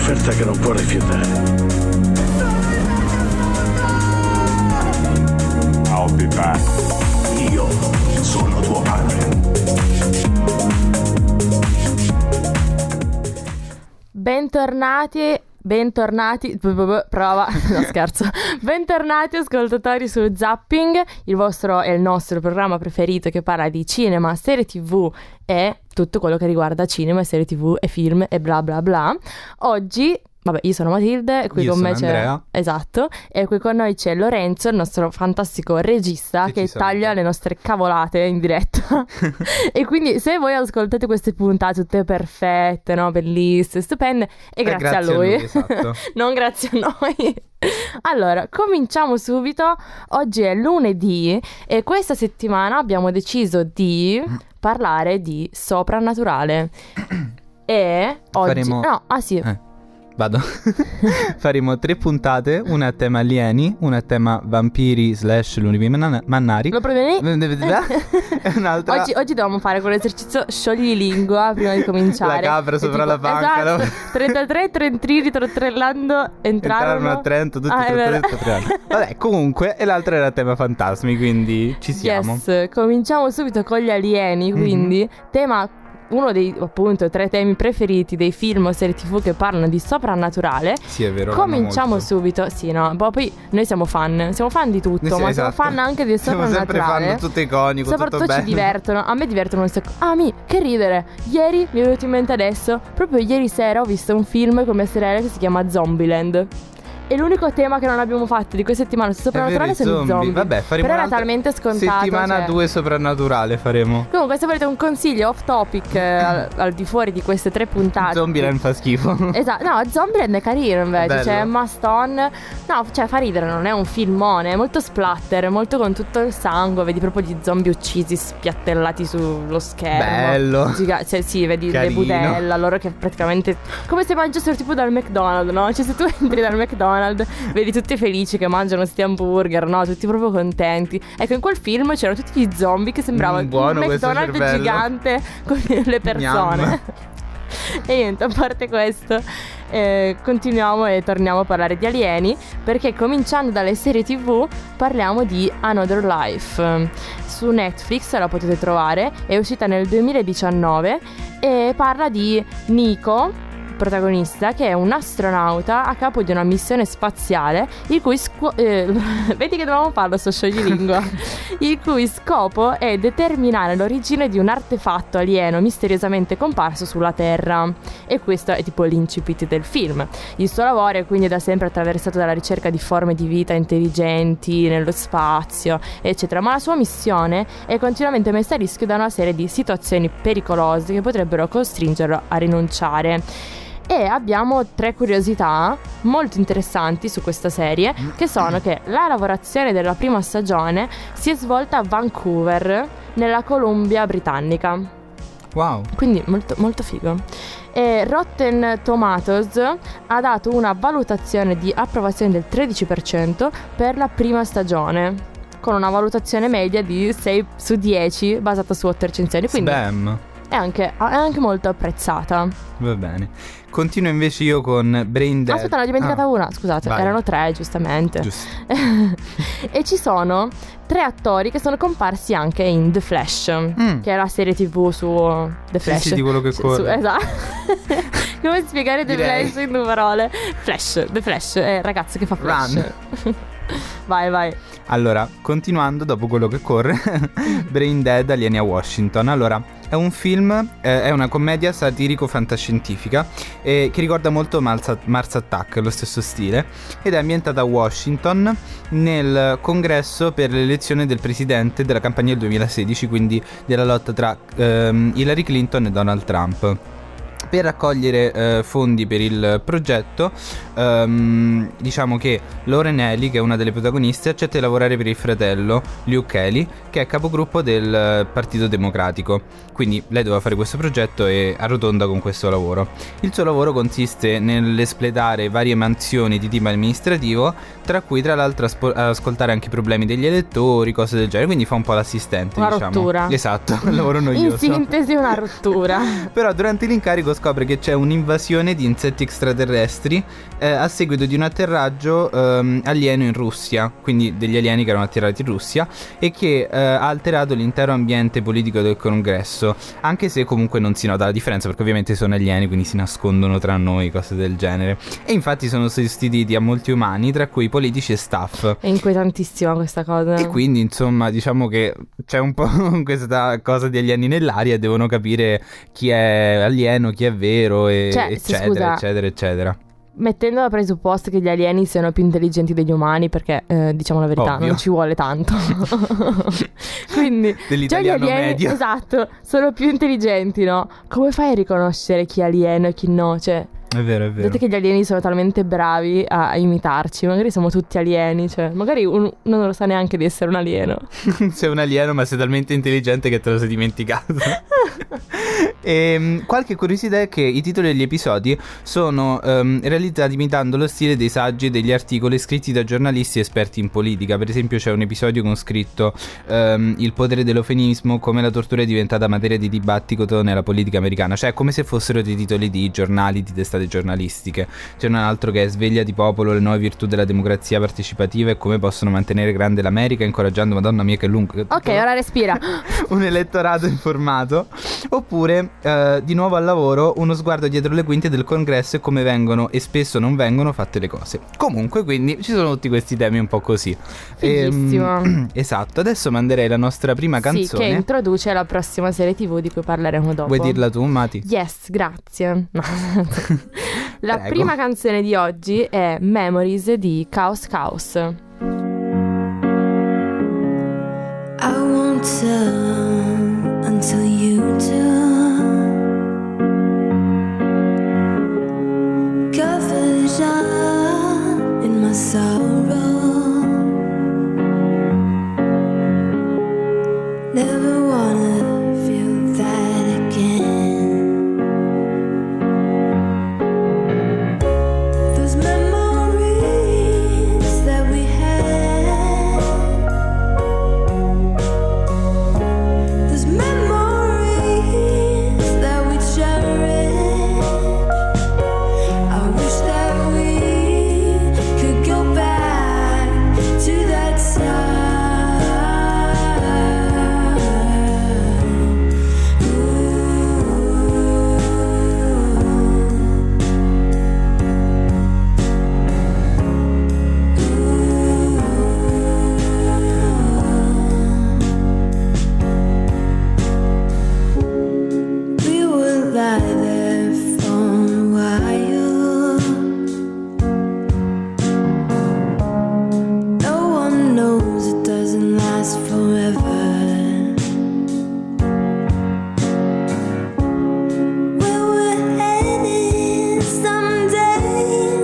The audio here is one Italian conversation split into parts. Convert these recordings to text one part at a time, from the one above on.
un'offerta che non può rifiutare. I'll be back. Io sono tuo padre. Bentornati, prova, no scherzo. Bentornati ascoltatori su Zapping, il vostro e il nostro programma preferito che parla di cinema, serie TV e tutto quello che riguarda cinema, serie TV e film e bla bla bla. Oggi, vabbè, io sono Matilde e qui con me c'è Andrea. Esatto, e qui con noi c'è Lorenzo, il nostro fantastico regista che taglia le nostre cavolate in diretta. E quindi se voi ascoltate queste puntate tutte perfette, no, bellissime, stupende, è grazie a lui, esatto. non grazie a noi. Allora, cominciamo subito. Oggi è lunedì e questa settimana abbiamo deciso di parlare di soprannaturale. E oggi Faremo... Vado. Faremo 3 puntate, una a tema alieni, una a tema vampiri / lupi mannari. Lo previeni? E un'altra... Oggi dobbiamo fare quell'esercizio scioglilingua prima di cominciare. La capra sopra la panca. Esatto. 33 trentrini trotrellando entrarono a Trento, tutti trotrellando. Vabbè, comunque, e l'altra era tema fantasmi, quindi ci siamo. Yes, cominciamo subito con gli alieni, quindi tema... uno dei, appunto, 3 temi preferiti dei film o serie TV che parlano di soprannaturale. Sì, è vero. Cominciamo subito. Sì, no, poi noi siamo fan di tutto, ma siamo fan anche di soprannaturale. Siamo sempre fan, tutto iconico, soprattutto tutto bello. Ci divertono. A me divertono un sacco. Che ridere. Ieri mi è venuto in mente adesso, proprio ieri sera ho visto un film con mia sorella che si chiama Zombieland. E l'unico tema che non abbiamo fatto di questa settimana su soprannaturale sono i zombie. Vabbè, faremo però era talmente scontato. Settimana 2 soprannaturale faremo. Comunque, se volete un consiglio off topic al di fuori di queste 3 puntate. Zombieland fa schifo. Esatto, no, Zombieland è carino invece. Bello. C'è Emma Stone. No, cioè fa ridere, non è un filmone, è molto splatter, molto con tutto il sangue. Vedi proprio gli zombie uccisi, spiattellati sullo schermo. Bello. Sì, vedi carino. le budella, loro che praticamente come se mangiassero tipo dal McDonald's, no? Cioè se tu entri dal McDonald's vedi tutti felici che mangiano sti hamburger, no? Tutti proprio contenti. Ecco, in quel film c'erano tutti gli zombie che sembravano un McDonald's gigante con le persone. E niente, a parte questo, continuiamo e torniamo a parlare di alieni, perché cominciando dalle serie TV parliamo di Another Life. Su Netflix la potete trovare, è uscita nel 2019 e parla di Nico, protagonista, che è un astronauta a capo di una missione spaziale il cui vedi che dovevamo farlo sto scioglilingua il cui scopo è determinare l'origine di un artefatto alieno misteriosamente comparso sulla Terra. E questo è tipo l'incipit del film. Il suo lavoro è quindi da sempre attraversato dalla ricerca di forme di vita intelligenti nello spazio, eccetera, ma la sua missione è continuamente messa a rischio da una serie di situazioni pericolose che potrebbero costringerlo a rinunciare. E abbiamo 3 curiosità molto interessanti su questa serie, che sono che la lavorazione della prima stagione si è svolta a Vancouver, nella Columbia Britannica. Wow. Quindi molto, molto figo. E Rotten Tomatoes ha dato una valutazione di approvazione del 13% per la prima stagione, con una valutazione media di 6 su 10 basata su 8 recensioni. Quindi Spam. È anche molto apprezzata. Va bene. Continuo invece io con Brain Dead. Aspetta, ne ho dimenticata una. Scusate, vai. Erano 3 giustamente. Giusto. E ci sono 3 attori che sono comparsi anche in The Flash, che è la serie TV su The Flash. Sì, di quello che corre. Esatto. Come spiegare The Flash in 2 parole? Flash, The Flash, è il ragazzo che fa Flash. Vai. Allora, continuando dopo quello che corre, Brain Dead, Alieni a Washington. Allora, è un film, è una commedia satirico-fantascientifica che ricorda molto Mars Attack, lo stesso stile, ed è ambientata a Washington nel congresso per l'elezione del presidente della campagna del 2016, quindi della lotta tra Hillary Clinton e Donald Trump. Per raccogliere fondi per il progetto, diciamo che Lauren Haley, che è una delle protagoniste, accetta di lavorare per il fratello Luke Haley, che è capogruppo del Partito Democratico. Quindi lei doveva fare questo progetto e arrotonda con questo lavoro. Il suo lavoro consiste nell'espletare varie mansioni di tipo amministrativo, tra cui tra l'altro ascoltare anche i problemi degli elettori, cose del genere. Quindi fa un po' l'assistente, una diciamo. rottura. Esatto, un lavoro noioso. In sintesi una rottura. Però durante l'incarico scopre che c'è un'invasione di insetti extraterrestri a seguito di un atterraggio alieno in Russia, quindi degli alieni che erano atterrati in Russia, e che ha alterato l'intero ambiente politico del congresso, anche se comunque non si nota la differenza, perché ovviamente sono alieni, quindi si nascondono tra noi, cose del genere. E infatti sono sostituiti a molti umani, tra cui politici e staff. È inquietantissima questa cosa. E quindi insomma diciamo che c'è un po' questa cosa di alieni nell'aria e devono capire chi è alieno, chi è vero, Cioè, eccetera, scusa, eccetera, eccetera. mettendo da presupposto che gli alieni siano più intelligenti degli umani, perché diciamo la verità, Ovvio. non ci vuole tanto. Quindi già gli Dell'italiano alieni, medio. esatto, sono più intelligenti, no? Come fai a riconoscere chi è alieno e chi no? Cioè, È vero, è vero. vedete che gli alieni sono talmente bravi a imitarci. Magari siamo tutti alieni, cioè magari uno non lo sa neanche di essere un alieno. Sei un alieno, ma sei talmente intelligente che te lo sei dimenticato. E qualche curiosità è che i titoli degli episodi sono realizzati imitando lo stile dei saggi e degli articoli scritti da giornalisti esperti in politica. Per esempio c'è un episodio con scritto il potere dell'eufemismo, come la tortura è diventata materia di dibattito nella politica americana. Cioè come se fossero dei titoli di giornali, di testate giornalistiche. C'è un altro che è sveglia di popolo, le nuove virtù della democrazia partecipativa e come possono mantenere grande l'America incoraggiando, madonna mia che lungo. Ok, ora respira. Un elettorato informato. Oppure di nuovo al lavoro, uno sguardo dietro le quinte del congresso e come vengono e spesso non vengono fatte le cose. Comunque quindi ci sono tutti questi temi un po' così. Fighissimo. Esatto. Adesso manderei la nostra prima canzone. Sì, che introduce la prossima serie TV di cui parleremo dopo. Vuoi dirla tu, Mati? Yes, grazie. No. La Prego. prima canzone di oggi è Memories di Chaos Chaos. I won't tell until you do. Covered up in my sorrow. Never wanna feel that again. Those memories that we had. Those memories that we cherish. I wish that we could go back to that time. We would lie there for a while. No one knows it doesn't last forever. Where we're headed someday.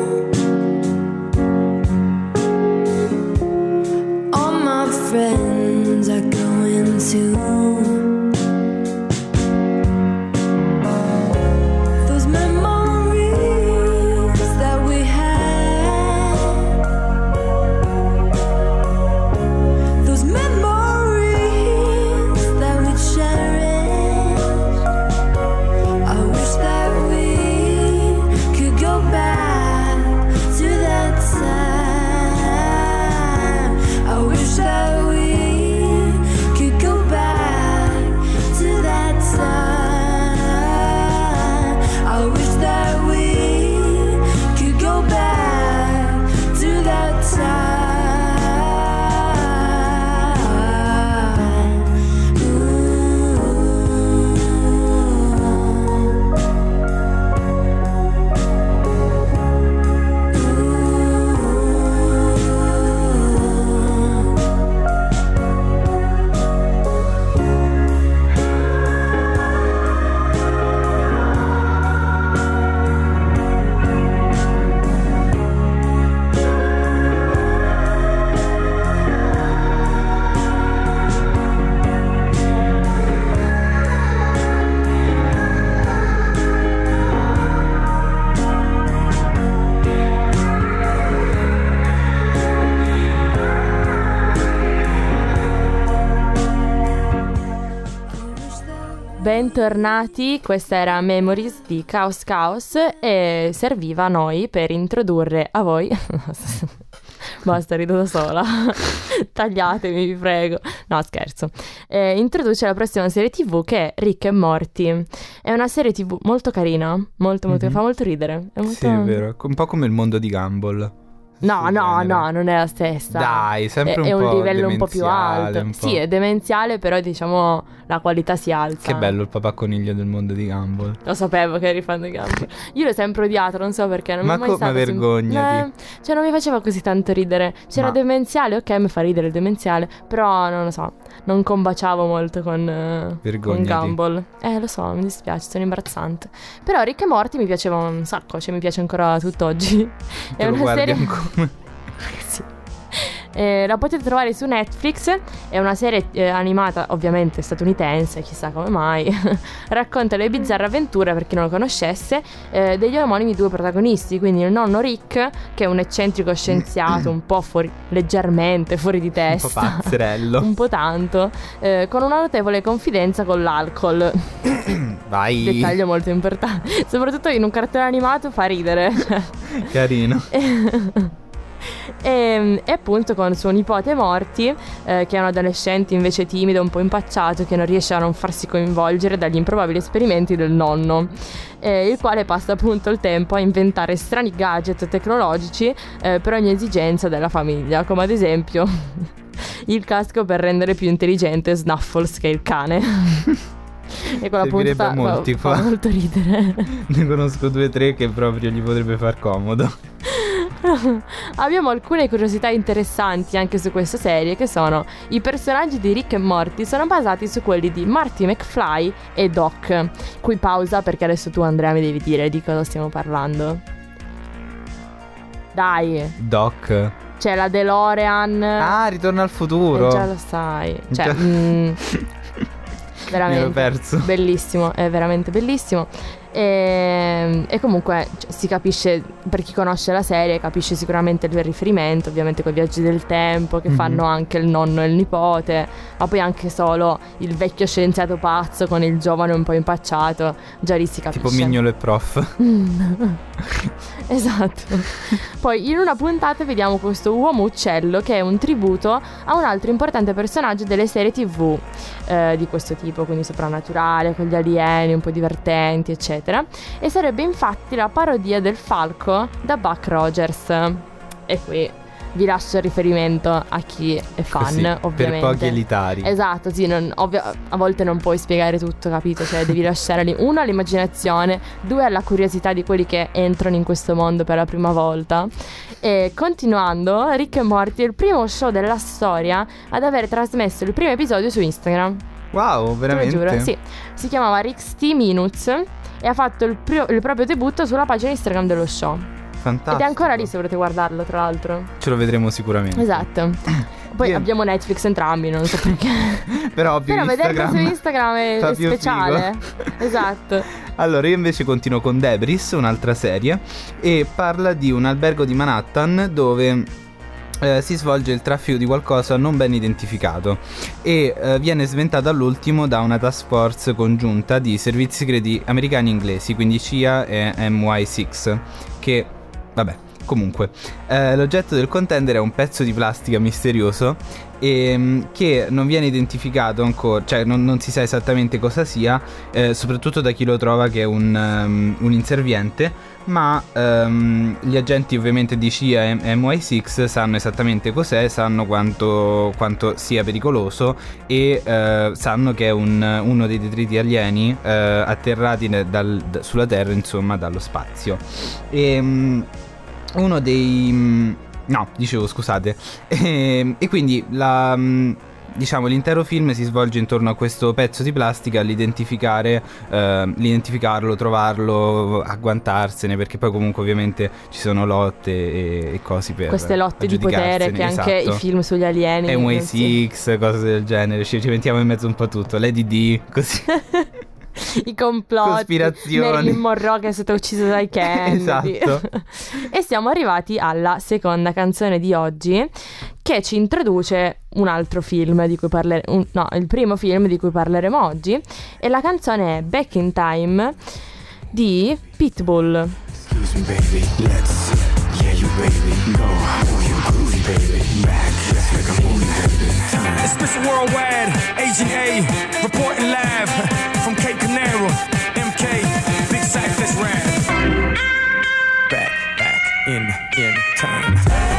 All my friends are going to. bentornati, questa era Memories di Chaos Chaos e serviva a noi per introdurre a voi basta, rido da sola tagliatemi vi prego, no scherzo, introduce la prossima serie TV che è Rick e Morty. È una serie TV molto carina, molto che fa molto ridere, è molto... Sì, è vero, un po' come il mondo di Gumball. No, non è la stessa. Dai, sempre è un po' un livello un po' più alto. un po'. Sì, è demenziale, però diciamo la qualità si alza. Che bello il papaconiglio del mondo di Gumball. Lo sapevo che eri fan di Gumball. Io l'ho sempre odiato, non so perché. Non Ma mi è mai come vergognati? Cioè non mi faceva così tanto ridere. C'era demenziale, ok, mi fa ridere il demenziale, però non lo so, non combaciavo molto con Gumball. Lo so, mi dispiace, sono imbarazzante. Però Rick e Morty mi piaceva un sacco, cioè mi piace ancora tutt'oggi. È una serie... Sì. La potete trovare su Netflix. È una serie animata ovviamente statunitense, chissà come mai. Racconta le bizzarre avventure, per chi non lo conoscesse, degli omonimi due protagonisti. Quindi il nonno Rick, che è un eccentrico scienziato un po' leggermente fuori di testa, un po' pazzerello, un po' tanto, con una notevole confidenza con l'alcol. Vai. Dettaglio molto importante, soprattutto in un cartone animato fa ridere. Carino. E appunto con suo nipote Morty, che è un adolescente invece timido, un po' impacciato, che non riesce a non farsi coinvolgere dagli improbabili esperimenti del nonno, il quale passa appunto il tempo a inventare strani gadget tecnologici per ogni esigenza della famiglia, come ad esempio il casco per rendere più intelligente Snuffles, che è il cane. E quella puntata fa molto ridere. Ne conosco 2 o 3 che proprio gli potrebbe far comodo. Abbiamo alcune curiosità interessanti anche su questa serie, che sono: i personaggi di Rick e Morty sono basati su quelli di Marty McFly e Doc. Qui pausa, perché adesso tu, Andrea, mi devi dire di cosa stiamo parlando. Dai. Doc. C'è la DeLorean. Ah, Ritorno al futuro. Già lo sai. Cioè veramente mi ero perso. Bellissimo, è veramente bellissimo. E comunque si capisce, per chi conosce la serie capisce sicuramente il riferimento, ovviamente con i viaggi del tempo che fanno anche il nonno e il nipote, ma poi anche solo il vecchio scienziato pazzo con il giovane un po' impacciato. Già lì si capisce. Tipo Mignolo e Prof. Esatto. Poi in una puntata vediamo questo uomo uccello, che è un tributo a un altro importante personaggio delle serie TV di questo tipo, quindi soprannaturale, con gli alieni un po' divertenti eccetera. E sarebbe infatti la parodia del falco da Buck Rogers. E qui vi lascio il riferimento a chi è fan. Così, ovviamente. Per pochi elitari. Esatto, sì, a volte non puoi spiegare tutto, capito? Cioè devi lasciare lì, 1, all'immaginazione, 2, alla curiosità di quelli che entrano in questo mondo per la prima volta. E continuando, Rick e Morty è il primo show della storia ad aver trasmesso il primo episodio su Instagram. Wow, veramente? Te lo giuro, sì. Si chiamava Rick's T-Minutes e ha fatto il proprio debutto sulla pagina Instagram dello show. Fantastico. Ed è ancora lì se volete guardarlo, tra l'altro. Ce lo vedremo sicuramente. Esatto. Poi abbiamo Netflix entrambi, non so perché. Però vederlo su Instagram è speciale. Esatto. Allora io invece continuo con Debris, un'altra serie, e parla di un albergo di Manhattan dove si svolge il traffico di qualcosa non ben identificato e viene sventato all'ultimo da una task force congiunta di servizi segreti americani e inglesi, quindi CIA e MI6, che vabbè, comunque l'oggetto del contender è un pezzo di plastica misterioso che non viene identificato ancora, cioè non si sa esattamente cosa sia, soprattutto da chi lo trova, che è un inserviente, ma gli agenti ovviamente di CIA e MI6 sanno esattamente cos'è, sanno quanto sia pericoloso e sanno che è uno dei detriti alieni atterrati sulla Terra, insomma, dallo spazio. E uno dei... no, dicevo, scusate. E quindi l'intero film si svolge intorno a questo pezzo di plastica, l'identificarlo, trovarlo, agguantarsene, perché poi comunque ovviamente ci sono lotte e cose per queste lotte di potere che anche i film sugli alieni, MI6, cose del genere, ci mettiamo in mezzo un po' tutto, Lady D, così. I complotti, cospirazioni, Marilyn Monroe che è stata uccisa dai Kennedy. Esatto. E siamo arrivati alla seconda canzone di oggi, che ci introduce un altro film di cui il primo film di cui parleremo oggi, e la canzone è Back in Time di Pitbull. Excuse me, baby, let's, yeah, you baby, go, you groovy, baby, back, let's make a movie, baby. It's Mr. Worldwide, Agent A, reporting live from Cape Canaveral, MK, Big Sack, let's ride. Back in time.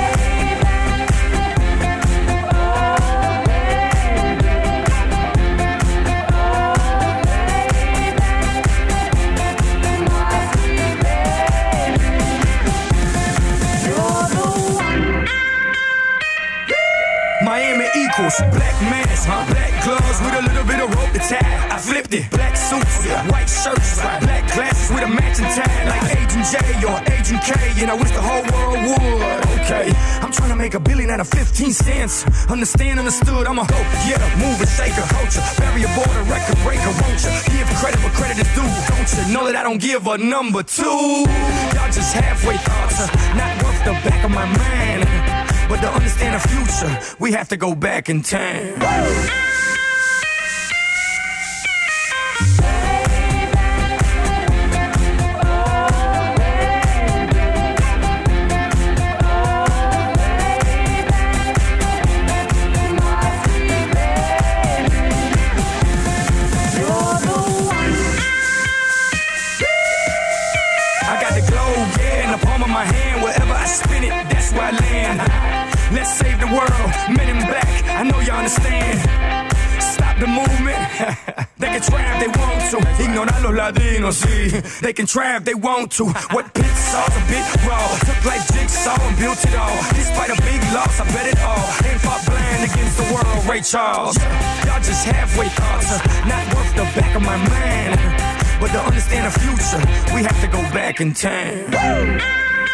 Miami equals black mask, black gloves with a little bit of rope to tie. I flipped it, black suits, white shirts, black glasses with a matching tie, like Agent J or Agent K, and I wish the whole world would. Okay, I'm trying to make $1 billion out of 15 cents. Understood, I'm a go, yeah, mover, shaker, culture, barrier border, record breaker, won't you? Give credit where credit is due, don't you? Know that I don't give a number two. Y'all just halfway thoughts, not worth the back of my mind. But to understand the future, we have to go back in time. I got the globe, yeah, in the palm of my hand. Wherever I spin it, that's where I land. Let's save the world, men in black, I know you understand. Stop the movement, they can try if they want to. Ignorar los latinos, sí. They can try if they want to. What pit saw's a bit raw. Took like jigsaw and built it all. Despite a big loss, I bet it all. Ain't fought blind against the world, Ray Charles. Y'all just halfway thoughts, not worth the back of my mind. But to understand the future, we have to go back in time.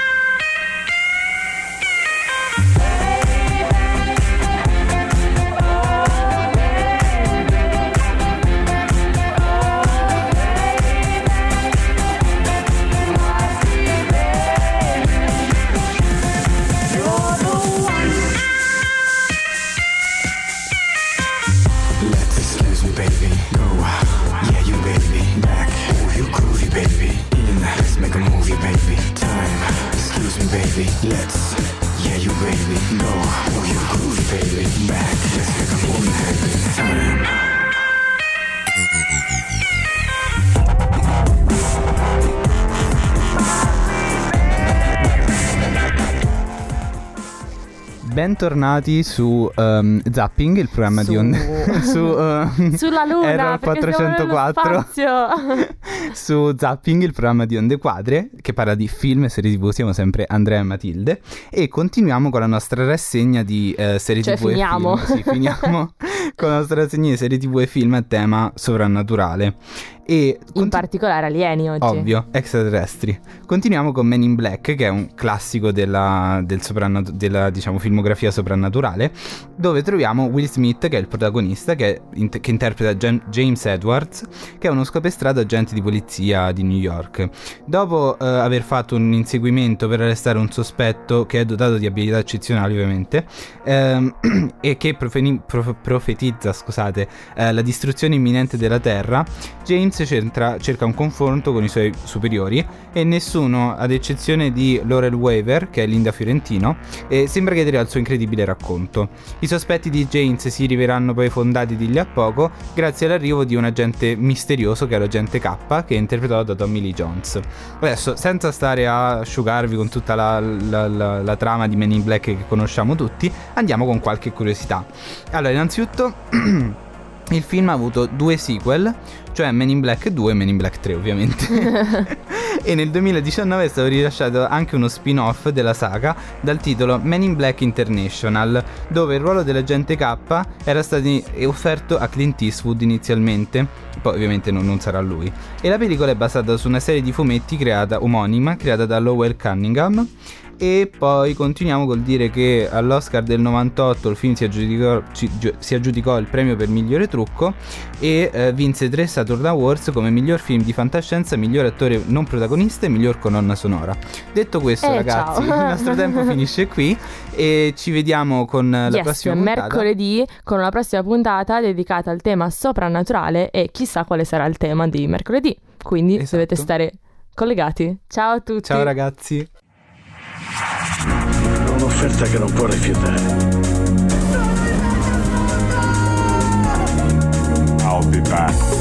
Let's, yeah, you baby, go, oh, you groovy baby, back, let's make a movie baby, time. Bentornati su Zapping, il programma di Onde sulla Luna, Error perché siamo nello 404 spazio. Su Zapping, il programma di Onde Quadre che parla di film e serie TV. Siamo sempre Andrea e Matilde e continuiamo con la nostra rassegna di serie TV finiamo. e film. Sì, finiamo con la nostra rassegna di serie TV e film a tema sovrannaturale. E in particolare alieni oggi. Ovvio, extraterrestri. Continuiamo con Men in Black, che è un classico della diciamo filmografia soprannaturale, dove troviamo Will Smith, che è il protagonista, che interpreta James Edwards, che è uno scopestrato agente di polizia di New York. Dopo aver fatto un inseguimento per arrestare un sospetto che è dotato di abilità eccezionali, ovviamente, e che profetizza, la distruzione imminente della Terra, James cerca un confronto con i suoi superiori e nessuno, ad eccezione di Laurel Weaver, che è Linda Fiorentino, sembra chiedere al suo incredibile racconto. I sospetti di James si riveleranno poi fondati di lì a poco grazie all'arrivo di un agente misterioso che è l'agente K, che è interpretato da Tommy Lee Jones. Adesso, senza stare a asciugarvi con tutta la trama di Men in Black che conosciamo tutti, andiamo con qualche curiosità. Allora, innanzitutto il film ha avuto 2 sequel, cioè Men in Black 2 e Men in Black 3, ovviamente. E nel 2019 è stato rilasciato anche uno spin-off della saga dal titolo Men in Black International, dove il ruolo dell'agente K era stato offerto a Clint Eastwood inizialmente, poi ovviamente non sarà lui. E la pellicola è basata su una serie di fumetti omonima creata da Lowell Cunningham. E poi continuiamo col dire che all'Oscar del 98 il film si aggiudicò il premio per migliore trucco e vinse 3 Saturn Awards come miglior film di fantascienza, miglior attore non protagonista e miglior colonna sonora. Detto questo, ragazzi, ciao. il nostro tempo finisce qui e ci vediamo con la prossima puntata. Mercoledì con una prossima puntata dedicata al tema soprannaturale e chissà quale sarà il tema di mercoledì. Quindi dovete stare collegati. Ciao a tutti. Ciao ragazzi. Un'offerta che non può rifiutare. I'll be back.